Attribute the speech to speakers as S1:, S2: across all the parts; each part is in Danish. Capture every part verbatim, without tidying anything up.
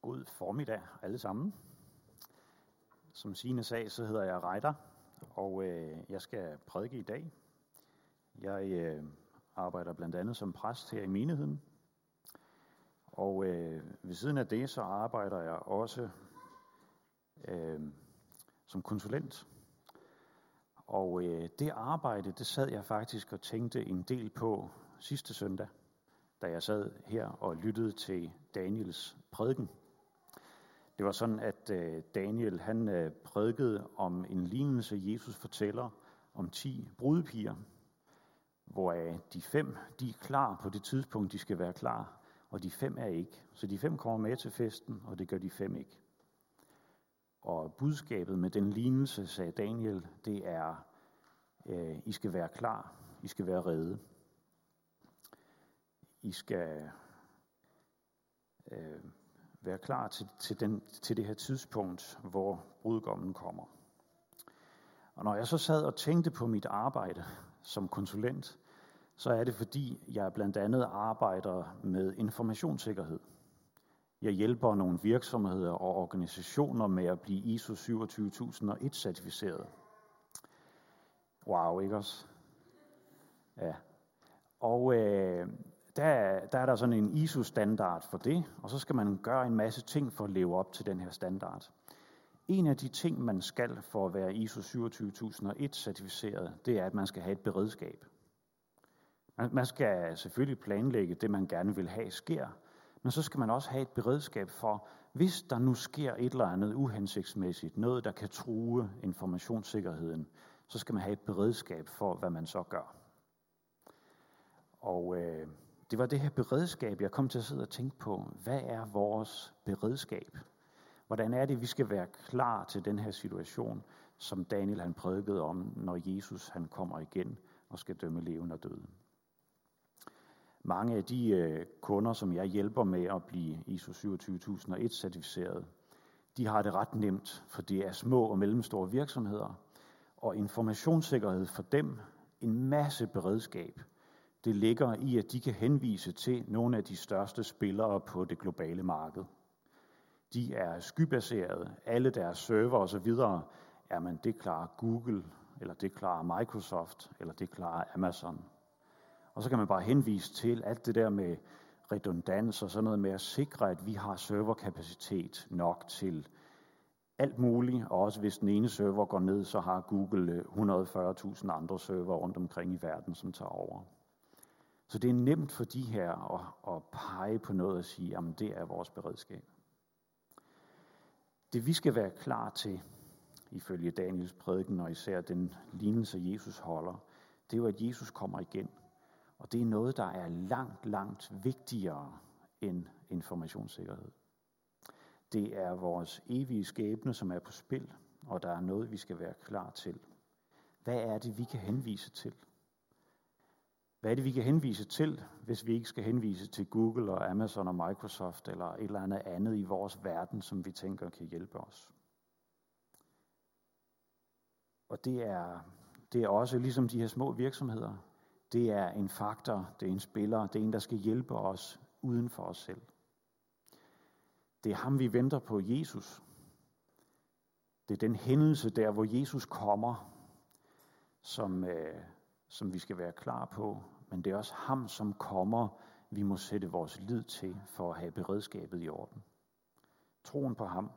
S1: God formiddag alle sammen. Som Signe sagde, så hedder jeg Reiter, og øh, jeg skal prædike i dag. Jeg øh, arbejder blandt andet som præst her i menigheden. Og øh, ved siden af det, så arbejder jeg også øh, som konsulent. Og øh, det arbejde, det sad jeg faktisk og tænkte en del på sidste søndag, da jeg sad her og lyttede til Daniels prædiken. Det var sådan, at øh, Daniel han øh, prædikede om en lignelse, Jesus fortæller om ti brudepiger, hvor øh, de fem de er klar på det tidspunkt, de skal være klar, og de fem er ikke. Så de fem kommer med til festen, og det gør de fem ikke. Og budskabet med den lignelse, sagde Daniel, det er, øh, I skal være klar, I skal være rede. I skal øh, være klar til, til, den, til det her tidspunkt, hvor brudgommen kommer. Og når jeg så sad og tænkte på mit arbejde som konsulent, så er det fordi, jeg blandt andet arbejder med informationssikkerhed. Jeg hjælper nogle virksomheder og organisationer med at blive I S O syvogtyve tusind og et certificeret. Wow, ikke også? Ja. Og øh, der, der er der sådan en I S O-standard for det, og så skal man gøre en masse ting for at leve op til den her standard. En af de ting, man skal for at være I S O syvogtyve tusind og et certificeret, det er, at man skal have et beredskab. Man, man skal selvfølgelig planlægge det, man gerne vil have sker, men så skal man også have et beredskab for, hvis der nu sker et eller andet uhensigtsmæssigt, noget der kan true informationssikkerheden, så skal man have et beredskab for, hvad man så gør. Og øh, det var det her beredskab, jeg kom til at sidde og tænke på. Hvad er vores beredskab? Hvordan er det, vi skal være klar til den her situation, som Daniel han prædikede om, når Jesus han kommer igen og skal dømme levende og døde? Mange af de øh, kunder, som jeg hjælper med at blive I S O syvogtyve tusind og et certificeret, de har det ret nemt, for det er små og mellemstore virksomheder, og informationssikkerhed for dem, en masse beredskab, det ligger i, at de kan henvise til nogle af de største spillere på det globale marked. De er skybaserede, alle deres server osv., er man det klarer Google, eller det klarer Microsoft, eller det klarer Amazon. Og så kan man bare henvise til alt det der med redundans og sådan noget med at sikre, at vi har serverkapacitet nok til alt muligt. Og også hvis den ene server går ned, så har Google et hundrede og fyrre tusind andre server rundt omkring i verden, som tager over. Så det er nemt for de her at, at pege på noget og sige, at det er vores beredskab. Det vi skal være klar til, ifølge Daniels prædiken, og især den lignelse Jesus holder, det er jo, at Jesus kommer igen. Og det er noget, der er langt, langt vigtigere end informationssikkerhed. Det er vores evige skæbne, som er på spil, og der er noget, vi skal være klar til. Hvad er det, vi kan henvise til? Hvad er det, vi kan henvise til, hvis vi ikke skal henvise til Google og Amazon og Microsoft eller et eller andet andet i vores verden, som vi tænker kan hjælpe os? Og det er, det er også ligesom de her små virksomheder. Det er en faktor, det er en spiller, det er en, der skal hjælpe os uden for os selv. Det er ham, vi venter på, Jesus. Det er den hændelse der, hvor Jesus kommer, som, øh, som vi skal være klar på. Men det er også ham, som kommer, vi må sætte vores lid til for at have beredskabet i orden. Troen på ham.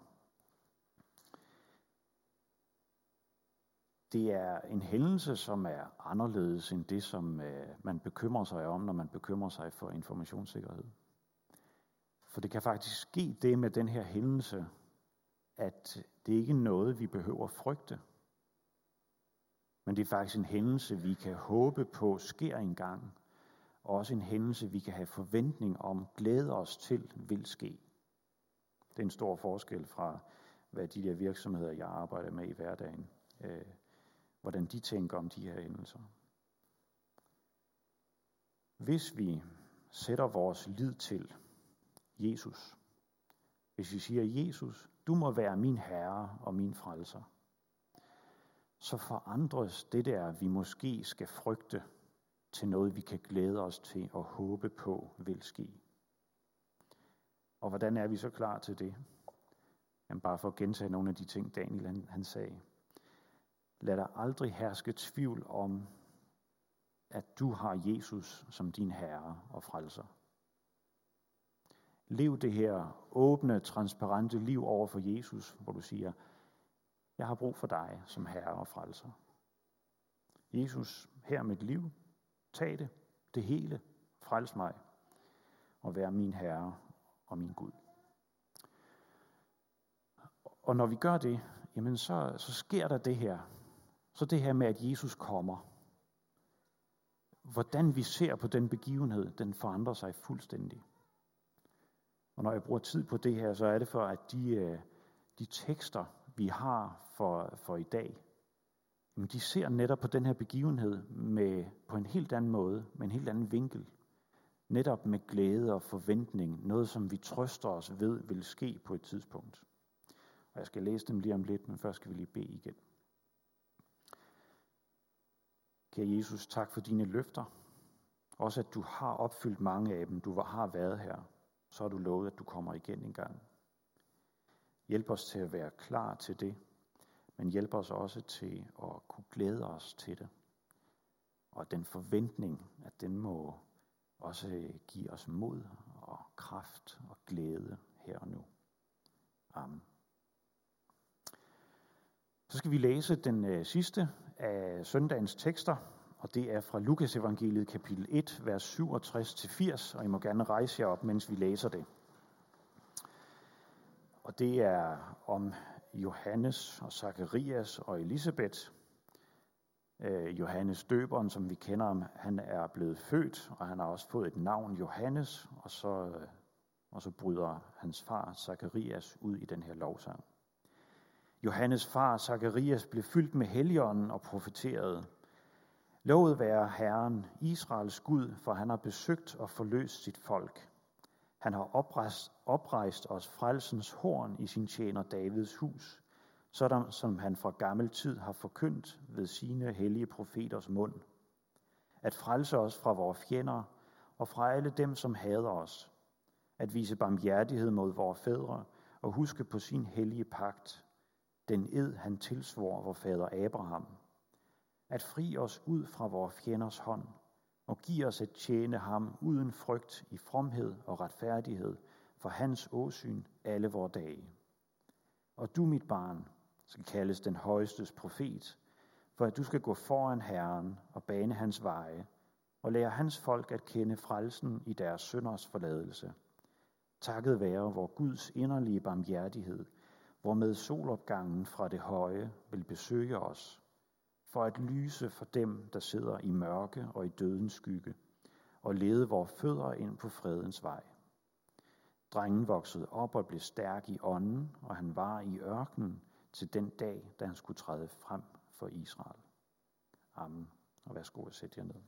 S1: Det er en hændelse, som er anderledes end det, som øh, man bekymrer sig om, når man bekymrer sig for informationssikkerhed. For det kan faktisk ske det med den her hændelse, at det ikke er noget, vi behøver frygte. Men det er faktisk en hændelse, vi kan håbe på sker engang. Og også en hændelse, vi kan have forventning om, glæde os til, vil ske. Det er en stor forskel fra, hvad de der virksomheder, jeg arbejder med i hverdagen, øh, hvordan de tænker om de her hændelser. Hvis vi sætter vores lid til Jesus, hvis vi siger, Jesus, du må være min herre og min frelser, så forandres det der, vi måske skal frygte, til noget, vi kan glæde os til og håbe på vil ske. Og hvordan er vi så klar til det? Jamen bare for at gentage nogle af de ting, Daniel han, han sagde. Lad dig aldrig herske tvivl om, at du har Jesus som din herre og frelser. Lev det her åbne, transparente liv over for Jesus, hvor du siger, jeg har brug for dig som herre og frelser. Jesus, her er mit liv. Tag det, det hele. Frels mig og vær min herre og min Gud. Og når vi gør det, jamen så, så sker der det her. Så det her med, at Jesus kommer. Hvordan vi ser på den begivenhed, den forandrer sig fuldstændig. Og når jeg bruger tid på det her, så er det for, at de, de tekster, vi har for, for i dag, jamen de ser netop på den her begivenhed med, på en helt anden måde, med en helt anden vinkel. Netop med glæde og forventning, noget som vi trøster os ved vil ske på et tidspunkt. Og jeg skal læse dem lige om lidt, men først skal vi lige bede igen. Kære Jesus, tak for dine løfter. Også at du har opfyldt mange af dem. Du har været her. Så har du lovet, at du kommer igen en gang. Hjælp os til at være klar til det, men hjælp os også til at kunne glæde os til det. Og den forventning, at den må også give os mod og kraft og glæde her og nu. Amen. Så skal vi læse den øh, sidste af søndagens tekster, og det er fra Lukas evangeliet kapitel et, vers syvogtres til firs, og I må gerne rejse jer op, mens vi læser det. Og det er om Johannes og Zakarias og Elisabeth. Øh, Johannes døberen, som vi kender ham, han er blevet født, og han har også fået et navn, Johannes, og så, øh, og så bryder hans far, Zakarias, ud i den her lovsang. Johannes far, Zakarias, blev fyldt med Helligånden og profeterede. Lovet være Herren, Israels Gud, for han har besøgt og forløst sit folk. Han har oprejst, oprejst os frelsens horn i sin tjener Davids hus, sådan som han fra gammel tid har forkyndt ved sine hellige profeters mund. At frelse os fra vores fjender og fra alle dem, som hader os. At vise barmhjertighed mod vores fædre og huske på sin hellige pagt, den ed han tilsvor vor fader Abraham. At fri os ud fra vores fjenders hånd og give os at tjene ham uden frygt i fromhed og retfærdighed for hans åsyn alle vore dage. Og du, mit barn, skal kaldes den højestes profet, for at du skal gå foran Herren og bane hans veje og lære hans folk at kende frelsen i deres synders forladelse. Takket være vor Guds inderlige barmhjertighed, hvormed solopgangen fra det høje vil besøge os, for at lyse for dem, der sidder i mørke og i dødens skygge, og lede vores fødder ind på fredens vej. Drengen voksede op og blev stærk i ånden, og han var i ørkenen til den dag, da han skulle træde frem for Israel. Amen. Og værsgo at sætte jer ned.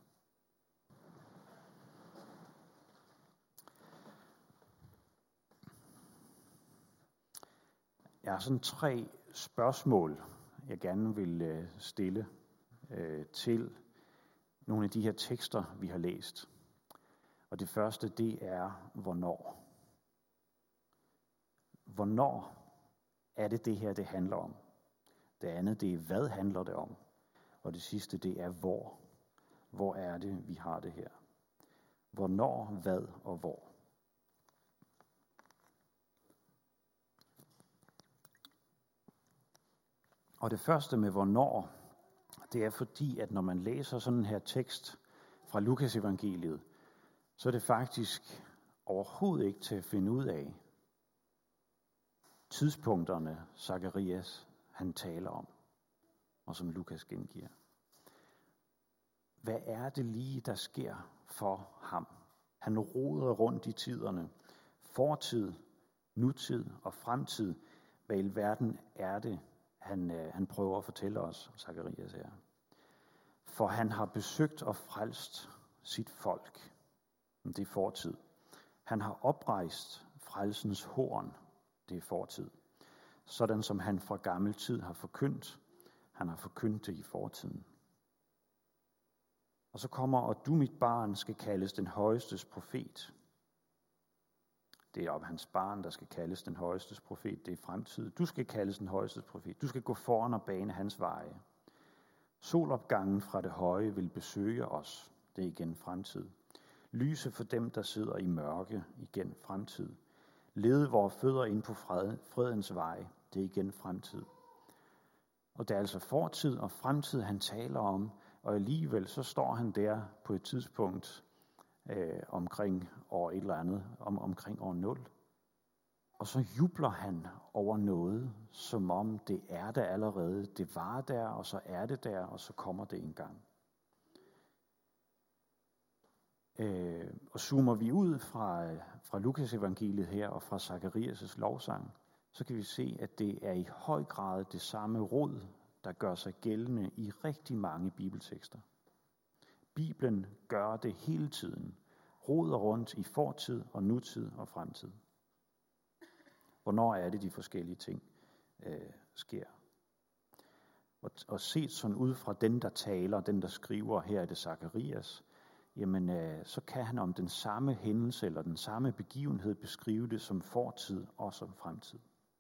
S1: Jeg har sådan tre spørgsmål, jeg gerne vil stille øh, til nogle af de her tekster, vi har læst. Og det første, det er, hvornår? Hvornår er det det her, det handler om? Det andet, det er, hvad handler det om? Og det sidste, det er, hvor? Hvor er det, vi har det her? Hvornår, hvad og hvor? Og det første med hvornår, det er fordi, at når man læser sådan en her tekst fra Lukas evangeliet, så er det faktisk overhovedet ikke til at finde ud af tidspunkterne, Zakarias han taler om, og som Lukas gengiver. Hvad er det lige, der sker for ham? Han roder rundt i tiderne. Fortid, nutid og fremtid. Hvad i verden er det, han, han prøver at fortælle os, Zakarias her? For han har besøgt og frelst sit folk. Det er fortid. Han har oprejst frelsens horn. Det er fortid. Sådan som han fra gammel tid har forkyndt. Han har forkyndt det i fortiden. Og så kommer, og du, mit barn, skal kaldes den højestes profet. Det er om hans barn, der skal kaldes den højestes profet. Det er fremtid. Du skal kaldes den højestes profet. Du skal gå foran og bane hans veje. Solopgangen fra det høje vil besøge os. Det er igen fremtid. Lyse for dem, der sidder i mørke. Igen fremtid. Lede vores fødder ind på fred, fredens vej. Det er igen fremtid. Og det er altså fortid og fremtid, han taler om. Og alligevel så står han der på et tidspunkt øh, omkring år et eller andet, om, omkring år nul. Og så jubler han over noget, som om det er der allerede. Det var der, og så er det der, og så kommer det engang. Øh, og zoomer vi ud fra, fra Lukas evangeliet her og fra Zakarias' lovsang, så kan vi se, at det er i høj grad det samme rod, der gør sig gældende i rigtig mange bibeltekster. Bibelen gør det hele tiden. Roder rundt i fortid og nutid og fremtid. Hvornår er det, de forskellige ting øh, sker? Og, og set sådan ud fra den, der taler, den, der skriver, her er det Zakarias, jamen øh, så kan han om den samme hændelse eller den samme begivenhed beskrive det som fortid og som fremtid.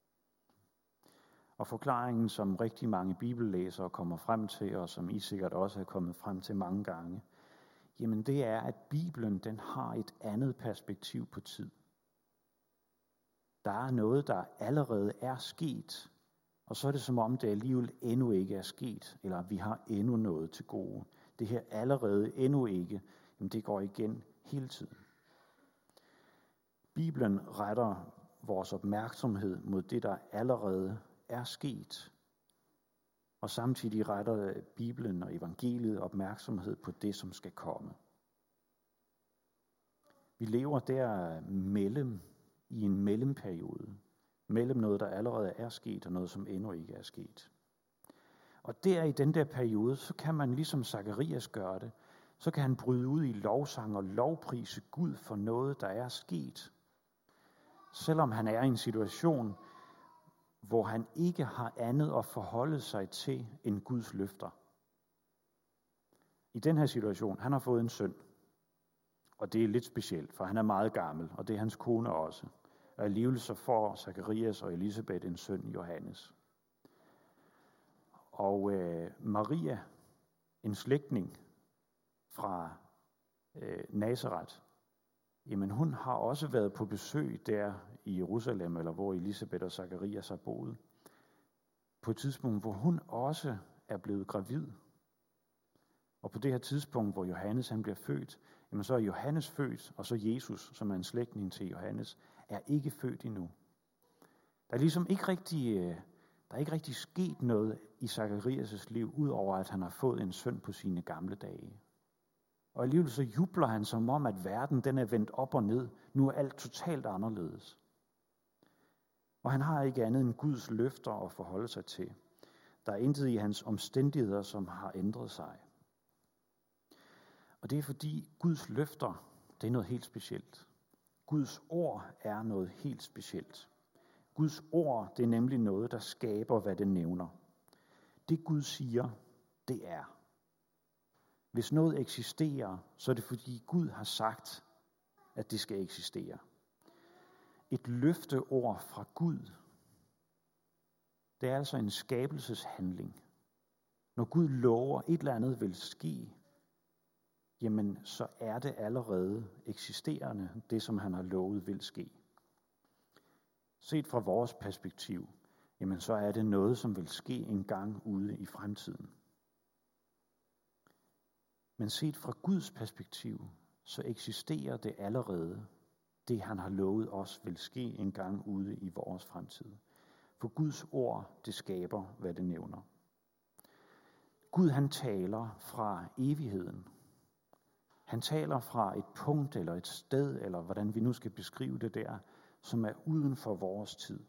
S1: Og forklaringen, som rigtig mange bibellæsere kommer frem til, og som I sikkert også er kommet frem til mange gange, jamen det er, at Bibelen den har et andet perspektiv på tid. Der er noget, der allerede er sket, og så er det som om, det alligevel endnu ikke er sket, eller vi har endnu noget til gode. Det her allerede endnu ikke, jamen det går igen hele tiden. Bibelen retter vores opmærksomhed mod det, der allerede er sket, og samtidig retter Bibelen og evangeliet opmærksomhed på det, som skal komme. Vi lever der mellem, i en mellemperiode, mellem noget, der allerede er sket, og noget, som endnu ikke er sket. Og der i den der periode, så kan man ligesom Zakarias gøre det, så kan han bryde ud i lovsang og lovprise Gud for noget, der er sket. Selvom han er i en situation, hvor han ikke har andet at forholde sig til end Guds løfter. I den her situation, han har fået en søn. Og det er lidt specielt, for han er meget gammel, og det er hans kone også. Og alligevel så får Zakarias og Elisabeth en søn, Johannes. Og øh, Maria, en slægtning fra øh, Nazareth, jamen hun har også været på besøg der i Jerusalem, eller hvor Elisabeth og Zakarias har boet. På et tidspunkt, hvor hun også er blevet gravid. Og på det her tidspunkt, hvor Johannes han bliver født, jamen så er Johannes født, og så Jesus, som er en slægtning til Johannes, er ikke født endnu. Der er ligesom ikke rigtig, der er ikke rigtig sket noget i Zakarias' liv, udover at han har fået en søn på sine gamle dage. Og alligevel så jubler han som om, at verden den er vendt op og ned. Nu er alt totalt anderledes. Og han har ikke andet end Guds løfter at forholde sig til. Der er intet i hans omstændigheder, som har ændret sig. Og det er fordi Guds løfter, det er noget helt specielt. Guds ord er noget helt specielt. Guds ord, det er nemlig noget, der skaber, hvad det nævner. Det Gud siger, det er. Hvis noget eksisterer, så er det fordi Gud har sagt, at det skal eksistere. Et løfteord fra Gud, det er altså en skabelseshandling. Når Gud lover et eller andet vil ske, jamen så er det allerede eksisterende, det som han har lovet vil ske. Set fra vores perspektiv, jamen så er det noget, som vil ske en gang ude i fremtiden. Men set fra Guds perspektiv, så eksisterer det allerede. Det han har lovet os vil ske en gang ude i vores fremtid. For Guds ord, det skaber, hvad det nævner. Gud han taler fra evigheden. Han taler fra et punkt eller et sted, eller hvordan vi nu skal beskrive det der, som er uden for vores tid.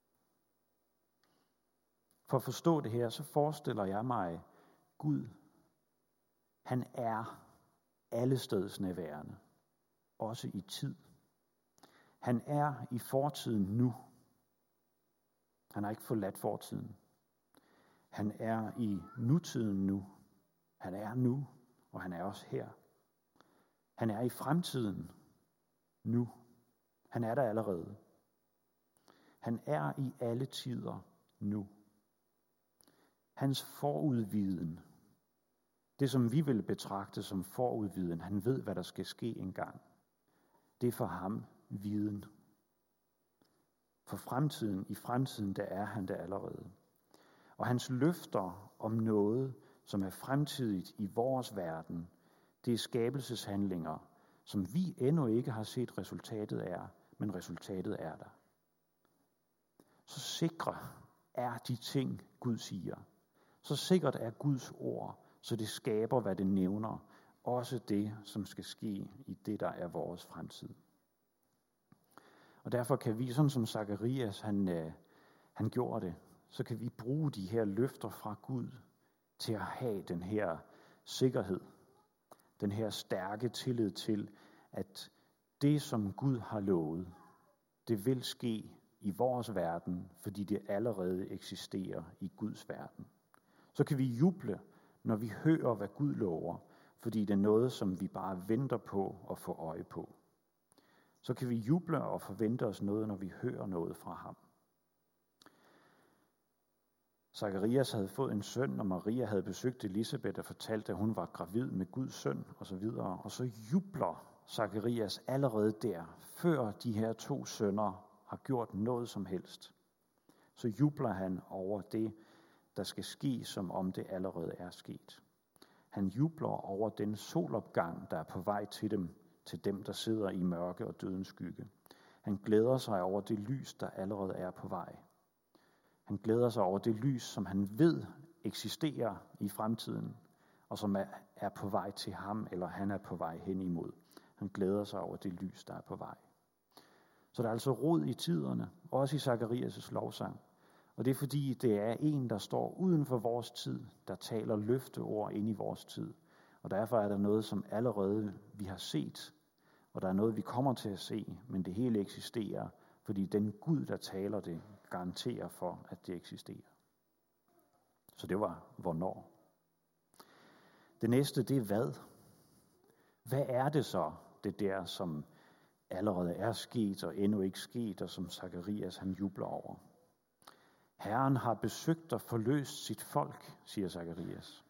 S1: For at forstå det her, så forestiller jeg mig, Gud, han er allestedsnærværende, også i tid. Han er i fortiden nu. Han har ikke forladt fortiden. Han er i nutiden nu. Han er nu, og han er også her. Han er i fremtiden nu. Han er der allerede. Han er i alle tider nu. Hans forudviden, det som vi vil betragte som forudviden, han ved, hvad der skal ske engang. Det er for ham viden. For fremtiden, i fremtiden, der er han der allerede. Og hans løfter om noget, som er fremtidigt i vores verden, det er skabelseshandlinger, som vi endnu ikke har set resultatet af, men resultatet er der. Så sikre er de ting, Gud siger. Så sikkert er Guds ord, så det skaber, hvad det nævner. Også det, som skal ske i det, der er vores fremtid. Og derfor kan vi, sådan som Zakarias, han, øh, han gjorde det, så kan vi bruge de her løfter fra Gud til at have den her sikkerhed. Den her stærke tillid til, at det, som Gud har lovet, det vil ske i vores verden, fordi det allerede eksisterer i Guds verden. Så kan vi juble, når vi hører, hvad Gud lover, fordi det er noget, som vi bare venter på at få øje på. Så kan vi juble og forvente os noget, når vi hører noget fra ham. Zakarias havde fået en søn, og Maria havde besøgt Elisabeth og fortalt, at hun var gravid med Guds søn osv. Og så jubler Zakarias allerede der, før de her to sønner har gjort noget som helst. Så jubler han over det, der skal ske, som om det allerede er sket. Han jubler over den solopgang, der er på vej til dem, til dem, der sidder i mørke og dødens skygge. Han glæder sig over det lys, der allerede er på vej. Han glæder sig over det lys, som han ved eksisterer i fremtiden, og som er på vej til ham, eller han er på vej hen imod. Han glæder sig over det lys, der er på vej. Så der er altså rod i tiderne, også i Zakarias' lovsang. Og det er fordi, det er en, der står uden for vores tid, der taler løfteord ind i vores tid. Og derfor er der noget, som allerede vi har set, og der er noget, vi kommer til at se, men det hele eksisterer, fordi den Gud, der taler det, garanterer for, at det eksisterer. Så det var hvornår. Det næste, det er hvad. Hvad er det så, det der, som allerede er sket og endnu ikke sket, og som Zakarias han jubler over? Herren har besøgt og forløst sit folk, siger Zakarias.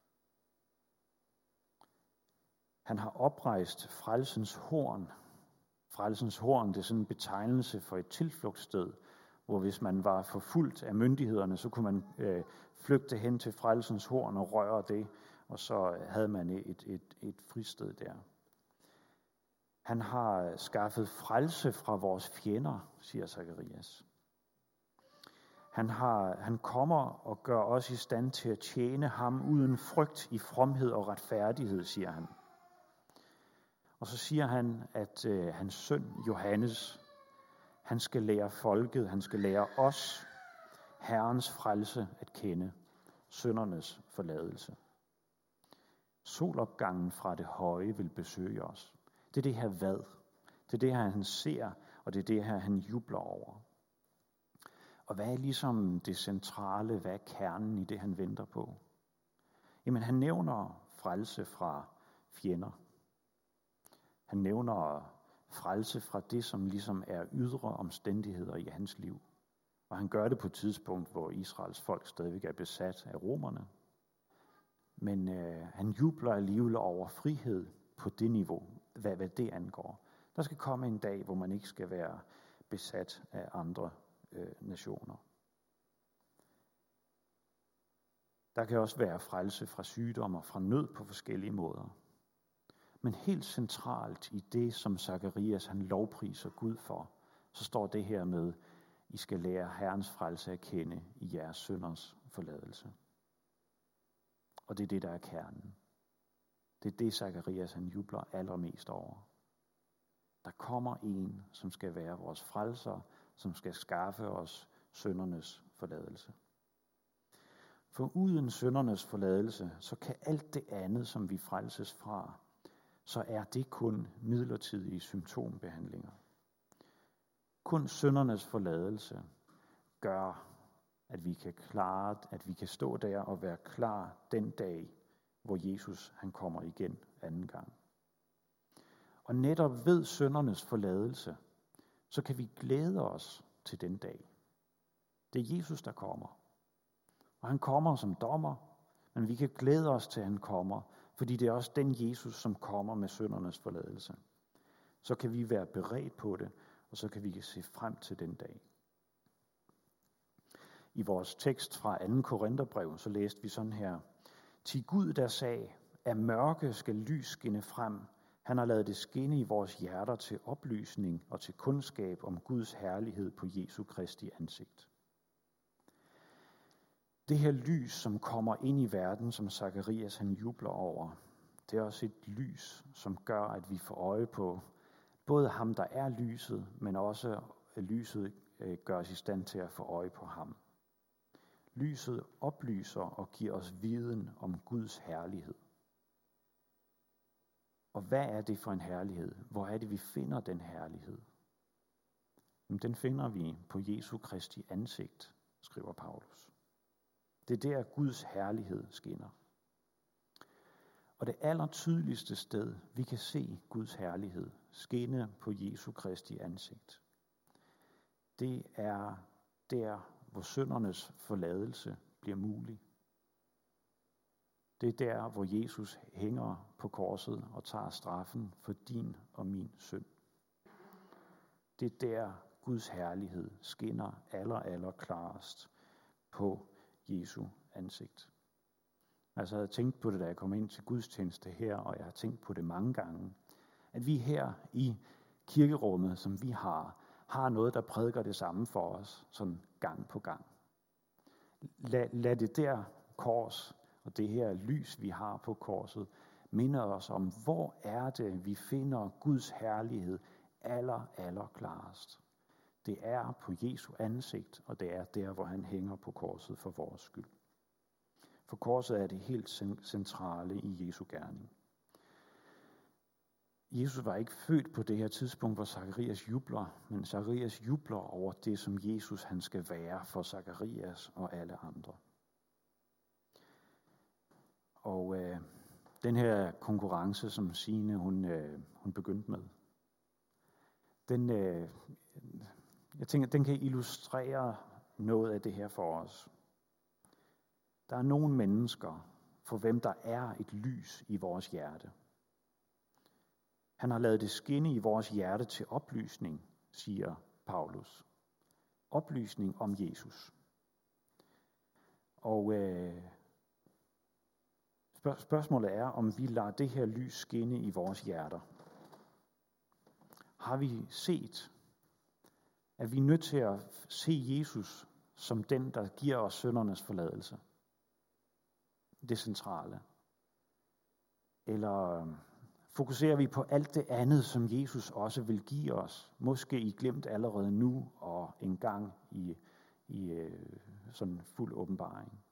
S1: Han har oprejst frelsens horn. Frelsens horn, det er sådan en betegnelse for et tilflugtssted, hvor hvis man var forfulgt af myndighederne, så kunne man øh, flygte hen til frelsens horn og røre det, og så havde man et, et, et fristed der. Han har skaffet frelse fra vores fjender, siger Zakarias. Han, har, han kommer og gør os i stand til at tjene ham uden frygt i fromhed og retfærdighed, siger han. Og så siger han, at øh, hans søn Johannes, han skal lære folket, han skal lære os Herrens frelse at kende, syndernes forladelse. Solopgangen fra det høje vil besøge os. Det er det her hvad. Det er det her, han ser, og det er det her, han jubler over. Og hvad er ligesom det centrale, hvad er kernen i det, han venter på? Jamen, han nævner frelse fra fjender. Han nævner frelse fra det, som ligesom er ydre omstændigheder i hans liv. Og han gør det på et tidspunkt, hvor Israels folk stadigvæk er besat af romerne. Men øh, han jubler alligevel over frihed på det niveau, hvad, hvad det angår. Der skal komme en dag, hvor man ikke skal være besat af andre øh, nationer. Der kan også være frelse fra sygdom og fra nød på forskellige måder. Men helt centralt i det, som Zakarias han lovpriser Gud for, så står det her med, I skal lære Herrens frelse at kende i jeres synders forladelse. Og det er det, der er kernen. Det er det, Zakarias han jubler allermest over. Der kommer en, som skal være vores frelser, som skal skaffe os syndernes forladelse. For uden syndernes forladelse, så kan alt det andet, som vi frelses fra, så er det kun midlertidige symptombehandlinger. Kun syndernes forladelse gør, at vi kan klare, at vi kan stå der og være klar den dag, hvor Jesus han kommer igen anden gang. Og netop ved syndernes forladelse, så kan vi glæde os til den dag. Det er Jesus, der kommer. Og han kommer som dommer, men vi kan glæde os til, at han kommer, fordi det er også den Jesus, som kommer med syndernes forladelse. Så kan vi være beredt på det, og så kan vi se frem til den dag. I vores tekst fra anden Korintherbrev, så læste vi sådan her: Til Gud, der sag, af mørke skal lys skinne frem. Han har ladet det skinne i vores hjerter til oplysning og til kundskab om Guds herlighed på Jesu Kristi ansigt. Det her lys, som kommer ind i verden, som Zakarias han jubler over, det er også et lys, som gør, at vi får øje på både ham, der er lyset, men også at lyset gør os i stand til at få øje på ham. Lyset oplyser og giver os viden om Guds herlighed. Og hvad er det for en herlighed? Hvor er det, vi finder den herlighed? Jamen, den finder vi på Jesu Kristi ansigt, skriver Paulus. Det er der, Guds herlighed skinner. Og det allertydeligste sted, vi kan se Guds herlighed skinne på Jesu Kristi ansigt, det er der, hvor syndernes forladelse bliver mulig. Det er der, hvor Jesus hænger på korset og tager straffen for din og min synd. Det er der, Guds herlighed skinner aller, aller klarest på Jesu ansigt. Altså, jeg havde tænkt på det, da jeg kom ind til gudstjeneste her, og jeg har tænkt på det mange gange, at vi her i kirkerummet, som vi har, har noget, der prædiker det samme for os, sådan gang på gang. Lad, lad det der kors og det her lys, vi har på korset, minde os om, hvor er det, vi finder Guds herlighed aller, aller klarest. Det er på Jesu ansigt, og det er der, hvor han hænger på korset for vores skyld. For korset er det helt centrale i Jesu gerning. Jesus var ikke født på det her tidspunkt, hvor Zakarias jubler, men Zakarias jubler over det, som Jesus han skal være for Zakarias og alle andre. Og øh, den her konkurrence, som Signe hun, øh, hun begyndte med, den, øh, jeg tænker, den kan illustrere noget af det her for os. Der er nogle mennesker, for hvem der er et lys i vores hjerte. Han har lavet det skinne i vores hjerte til oplysning, siger Paulus. Oplysning om Jesus. Og øh, spørg- spørgsmålet er, om vi lader det her lys skinne i vores hjerter. Har vi set, at vi er nødt til at se Jesus som den, der giver os syndernes forladelse? Det centrale. Eller fokuserer vi på alt det andet, som Jesus også vil give os, måske i glemt allerede nu og en gang i, i øh, sådan fuld åbenbaring?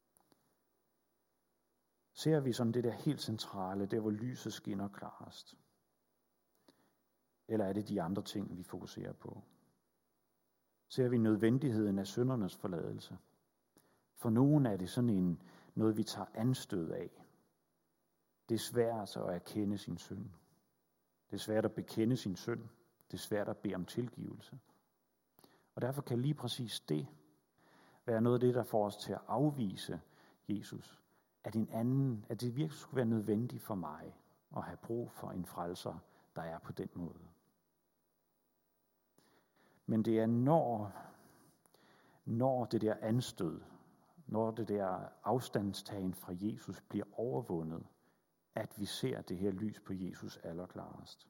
S1: Ser vi som det der helt centrale, der hvor lyset skinner klarest? Eller er det de andre ting, vi fokuserer på? Ser vi nødvendigheden af syndernes forladelse? For nogen er det sådan en, noget, vi tager anstød af. Det er svært at erkende sin synd. Det er svært at bekende sin synd. Det er svært at bede om tilgivelse. Og derfor kan lige præcis det være noget af det, der får os til at afvise Jesus. At, en anden, at det virkelig skulle være nødvendigt for mig at have brug for en frelser, der er på den måde. Men det er når, når det der anstød, når det der afstandstagen fra Jesus bliver overvundet, at vi ser det her lys på Jesus allerklarest.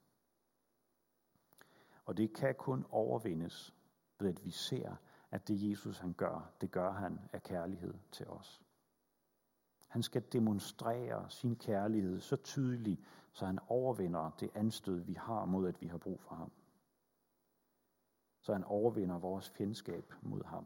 S1: Og det kan kun overvindes ved, at vi ser, at det Jesus han gør, det gør han af kærlighed til os. Han skal demonstrere sin kærlighed så tydeligt, så han overvinder det anstød, vi har mod, at vi har brug for ham. Så han overvinder vores fjendskab mod ham.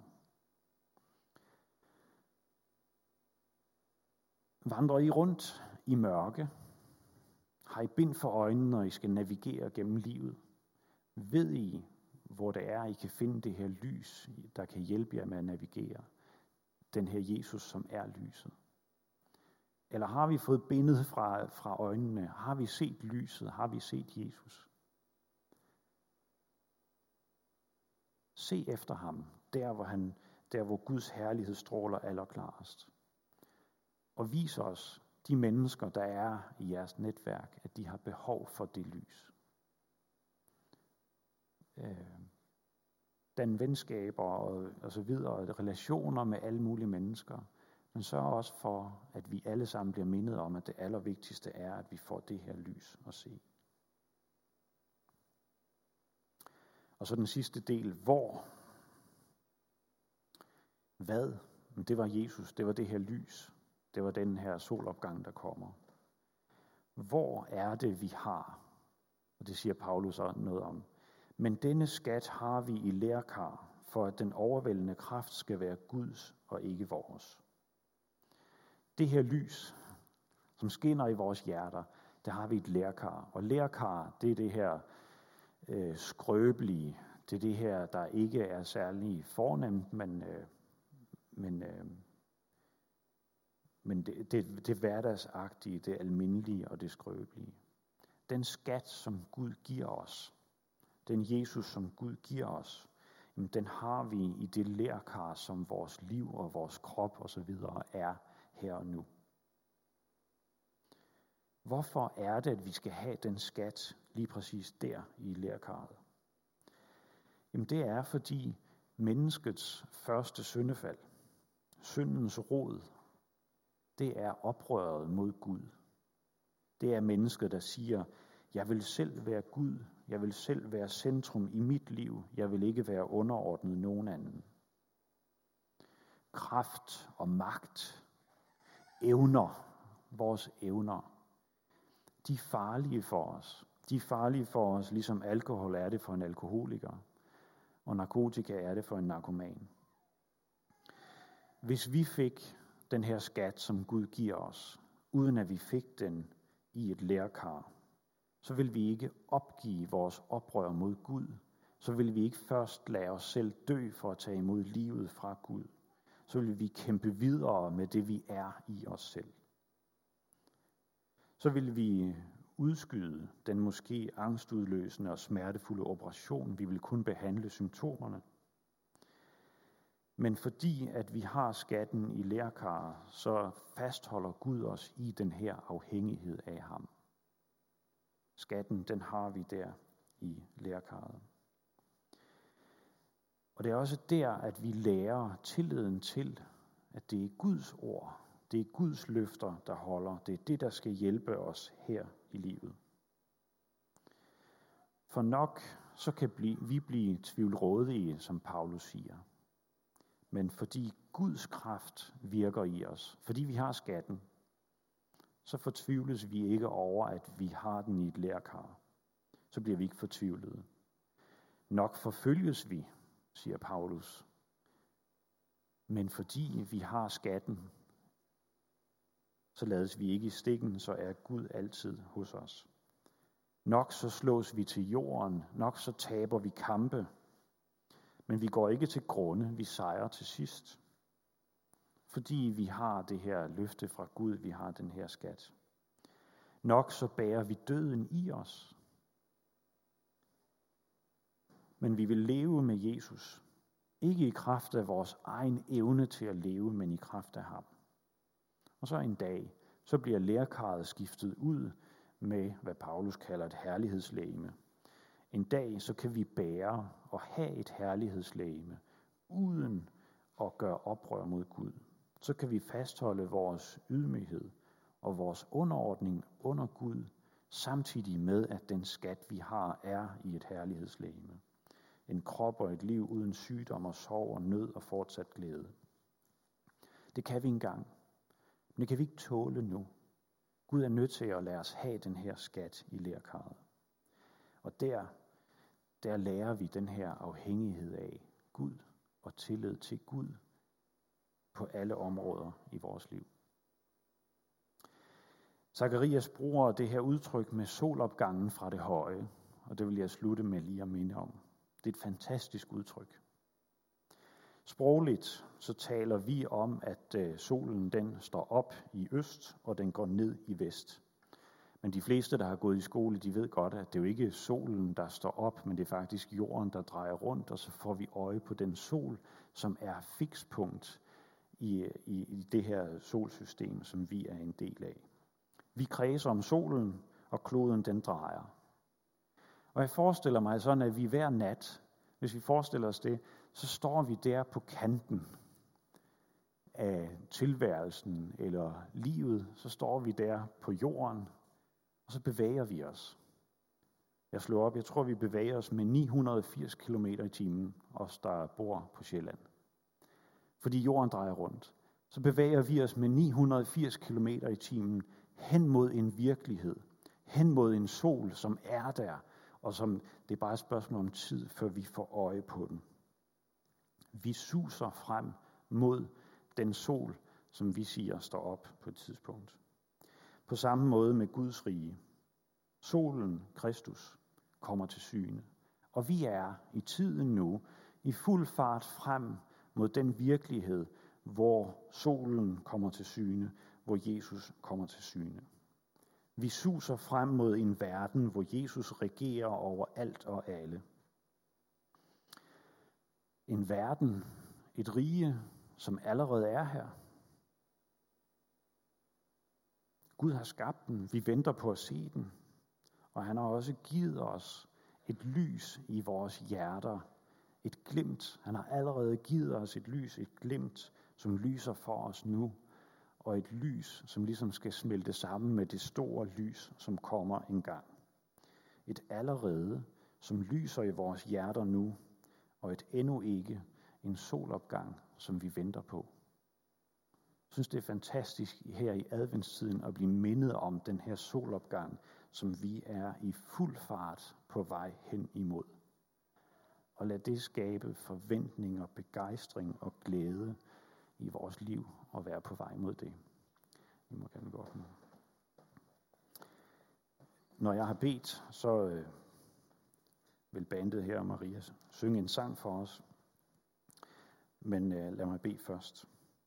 S1: Vandrer I rundt i mørke? Har I bind for øjnene, når I skal navigere gennem livet? Ved I, hvor det er, I kan finde det her lys, der kan hjælpe jer med at navigere? Den her Jesus, som er lyset. Eller har vi fået bindet fra, fra øjnene? Har vi set lyset? Har vi set Jesus? Se efter ham, der hvor, han, der hvor Guds herlighed stråler allerklarest. Og vis os, de mennesker, der er i jeres netværk, at de har behov for det lys. Øh, Dan venskaber og, og så videre, og relationer med alle mulige mennesker. Men sørg også for, at vi alle sammen bliver mindet om, at det allervigtigste er, at vi får det her lys at se. Og så den sidste del, hvor? Hvad? Det var Jesus, det var det her lys. Det var den her solopgang, der kommer. Hvor er det, vi har? Og det siger Paulus også noget om. Men denne skat har vi i lerkar, for at den overvældende kraft skal være Guds og ikke vores. Det her lys, som skinner i vores hjerter, der har vi et lerkar. Og lerkar, det er det her øh, skrøbelige, det er det her, der ikke er særlig fornemt, men, øh, men, øh, men det, det, det hverdagsagtige, det almindelige og det skrøbelige. Den skat, som Gud giver os, den Jesus, som Gud giver os, jamen, den har vi i det lerkar, som vores liv og vores krop og så videre er her og nu. Hvorfor er det, at vi skal have den skat lige præcis der i lerkarret? Jamen det er, fordi menneskets første syndefald, syndens rod, det er oprøret mod Gud. Det er mennesket, der siger, jeg vil selv være Gud, jeg vil selv være centrum i mit liv, jeg vil ikke være underordnet nogen anden. Kraft og magt, evner, vores evner, de er farlige for os. De er farlige for os, ligesom alkohol er det for en alkoholiker, og narkotika er det for en narkoman. Hvis vi fik den her skat, som Gud giver os, uden at vi fik den i et lerkar, så vil vi ikke opgive vores oprør mod Gud. Så vil vi ikke først lade os selv dø for at tage imod livet fra Gud. Så vil vi kæmpe videre med det, vi er i os selv. Så vil vi udskyde den måske angstudløsende og smertefulde operation. Vi vil kun behandle symptomerne. Men fordi at vi har skatten i lerkaret, så fastholder Gud os i den her afhængighed af ham. Skatten, den har vi der i lerkarret. Og det er også der, at vi lærer tilliden til, at det er Guds ord, det er Guds løfter, der holder. Det er det, der skal hjælpe os her i livet. For nok, så kan vi blive tvivlrådige, som Paulus siger. Men fordi Guds kraft virker i os, fordi vi har skatten, så fortvivles vi ikke over, at vi har den i et lerkar. Så bliver vi ikke fortvivlede. Nok forfølges vi, siger Paulus. Men fordi vi har skatten, så lades vi ikke i stikken, så er Gud altid hos os. Nok så slås vi til jorden, nok så taber vi kampe, men vi går ikke til grunde, vi sejrer til sidst. Fordi vi har det her løfte fra Gud, vi har den her skat. Nok så bærer vi døden i os. Men vi vil leve med Jesus. Ikke i kraft af vores egen evne til at leve, men i kraft af ham. Og så en dag, så bliver lerkarret skiftet ud med, hvad Paulus kalder et herlighedslegeme. En dag, så kan vi bære og have et herlighedslegeme, uden at gøre oprør mod Gud. Så kan vi fastholde vores ydmyghed og vores underordning under Gud, samtidig med, at den skat, vi har, er i et herlighedslegeme. En krop og et liv uden sygdom og sorg og nød og fortsat glæde. Det kan vi engang, men det kan vi ikke tåle nu. Gud er nødt til at lade os have den her skat i lerkarret. Og der, der lærer vi den her afhængighed af Gud og tillid til Gud på alle områder i vores liv. Zakarias bruger det her udtryk med solopgangen fra det høje, og det vil jeg slutte med lige at minde om. Det er et fantastisk udtryk. Sprogligt så taler vi om, at solen den står op i øst, og den går ned i vest. Men de fleste, der har gået i skole, de ved godt, at det jo ikke er solen, der står op, men det er faktisk jorden, der drejer rundt, og så får vi øje på den sol, som er fikspunkt i, i, i det her solsystem, som vi er en del af. Vi kredser om solen, og kloden den drejer. Og jeg forestiller mig sådan, at vi hver nat, hvis vi forestiller os det, så står vi der på kanten af tilværelsen eller livet, så står vi der på jorden, og så bevæger vi os. Jeg slår op, jeg tror vi bevæger os med ni hundrede og firs kilometer i timen, os der bor på Sjælland. Fordi jorden drejer rundt. Så bevæger vi os med ni hundrede og firs kilometer i timen hen mod en virkelighed. Hen mod en sol, som er der, og som det er bare et spørgsmål om tid, før vi får øje på den. Vi suser frem mod den sol, som vi siger står op på et tidspunkt. På samme måde med Guds rige. Solen, Kristus, kommer til syne. Og vi er i tiden nu i fuld fart frem mod den virkelighed, hvor solen kommer til syne, hvor Jesus kommer til syne. Vi suser frem mod en verden, hvor Jesus regerer over alt og alle. En verden, et rige, som allerede er her. Gud har skabt den, vi venter på at se den, og han har også givet os et lys i vores hjerter, et glimt. Han har allerede givet os et lys, et glimt, som lyser for os nu, og et lys, som ligesom skal smelte sammen med det store lys, som kommer engang. Et allerede, som lyser i vores hjerter nu, og et endnu ikke, en solopgang, som vi venter på. Jeg synes, det er fantastisk her i adventstiden at blive mindet om den her solopgang, som vi er i fuld fart på vej hen imod. Og lad det skabe forventning og begejstring og glæde i vores liv og være på vej mod det. Vi må gerne gå op nu. Når jeg har bedt, så øh, vil bandet her, Maria, synge en sang for os. Men øh, lad mig bede først.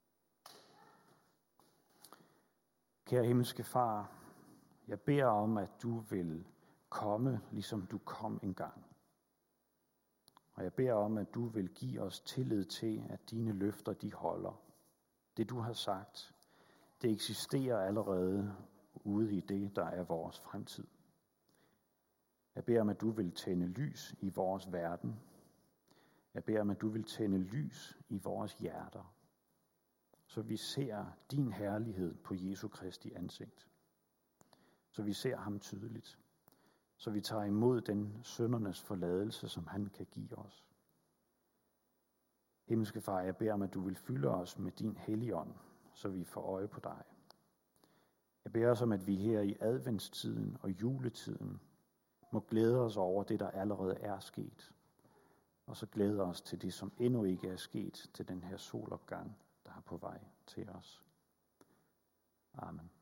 S1: Kære himmelske Far, jeg beder om, at du vil komme, ligesom du kom engang. Og jeg beder om, at du vil give os tillid til, at dine løfter, de holder. Det du har sagt, det eksisterer allerede ude i det, der er vores fremtid. Jeg beder om, at du vil tænde lys i vores verden. Jeg beder om, at du vil tænde lys i vores hjerter, så vi ser din herlighed på Jesu Kristi ansigt. Så vi ser ham tydeligt. Så vi tager imod den syndernes forladelse, som han kan give os. Himmelske Far, jeg beder om, at du vil fylde os med din Helligånd, så vi får øje på dig. Jeg beder os om, at vi her i adventstiden og juletiden må glæde os over det, der allerede er sket, og så glæde os til det, som endnu ikke er sket, til den her solopgang, der er på vej til os. Amen.